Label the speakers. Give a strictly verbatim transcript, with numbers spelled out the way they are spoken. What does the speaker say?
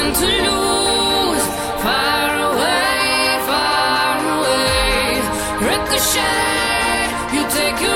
Speaker 1: nothing to lose. Far away, far away. Ricochet, you take your